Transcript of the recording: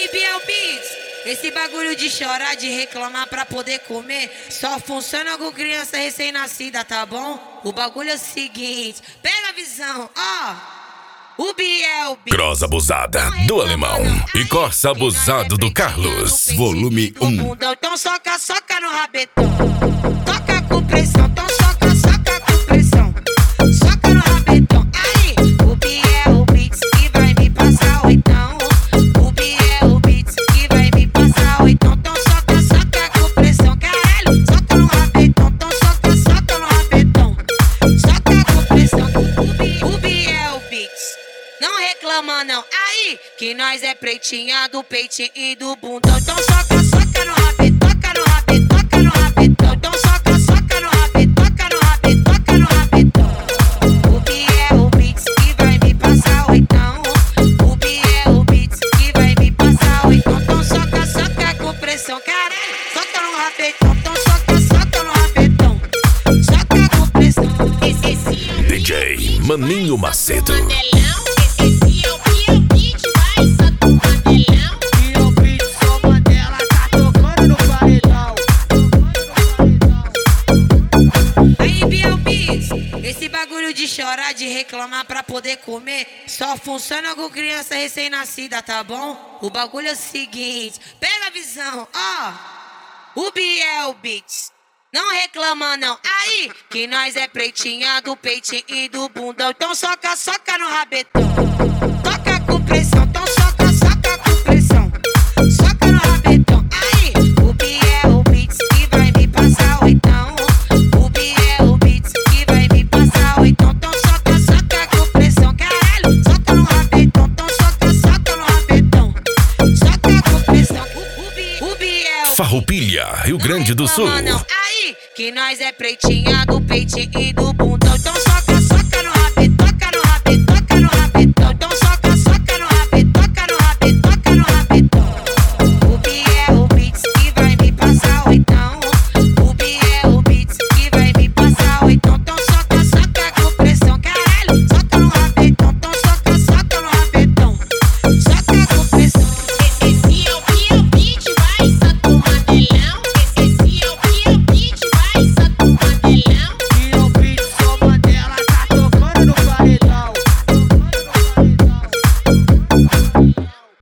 Aí, Biel Beats, esse bagulho de chorar, de reclamar pra poder comer, só funciona com criança recém-nascida, tá bom? O bagulho é o seguinte, pega a visão, ó. O Biel Beats. Cross abusada do Alemão e Corsa abusado do Carlos, volume 1. Então soca, soca no rabetão. Toca com pressão, então soca, soca com pressão. Soca no rabetão. Aí, o Biel Beats que vai me passar oitão. O Biel Beats que vai me passar oitão. Então soca, soca com pressão. Caralho, soca no rabetão. Então soca, soca no rabetão. Soca com pressão. O Biel Beats. Não reclama não, aí que nós é pretinha do peitinho e do bundão. Então soca, soca no rabetão, toca no rabetão, toca no rabetão. Então soca, soca no rabetão, toca no rabetão, toca no rabetão. O Biel Beats que vai me passar oitão. O Biel Beats que vai me passar oitão. Então soca, soca com pressão, caralho. Soca no rabetão, então soca, soca no rabetão. Soca com pressão. DJ Maninho Macedo. Esse bagulho de chorar, de reclamar pra poder comer, só funciona com criança recém-nascida, tá bom? O bagulho é o seguinte, pega a visão, ó. O Biel Beats. Não reclama não, aí que nós é pretinha do peitinho e do bundão. Então soca, soca no rabetão. Toca com pressão, então soca, soca com pressão. Soca no rabetão, aí o Biel Beats que vai me passar oitão. O Biel Beats que vai me passar oitão. Então soca, soca com pressão, caralho. Soca no rabetão, então soca, soca no rabetão. Soca com pressão, o Biel. Farroupilha, Rio Grande do Sul. Não, aí que nós é pretinha do peitinho e do bundão.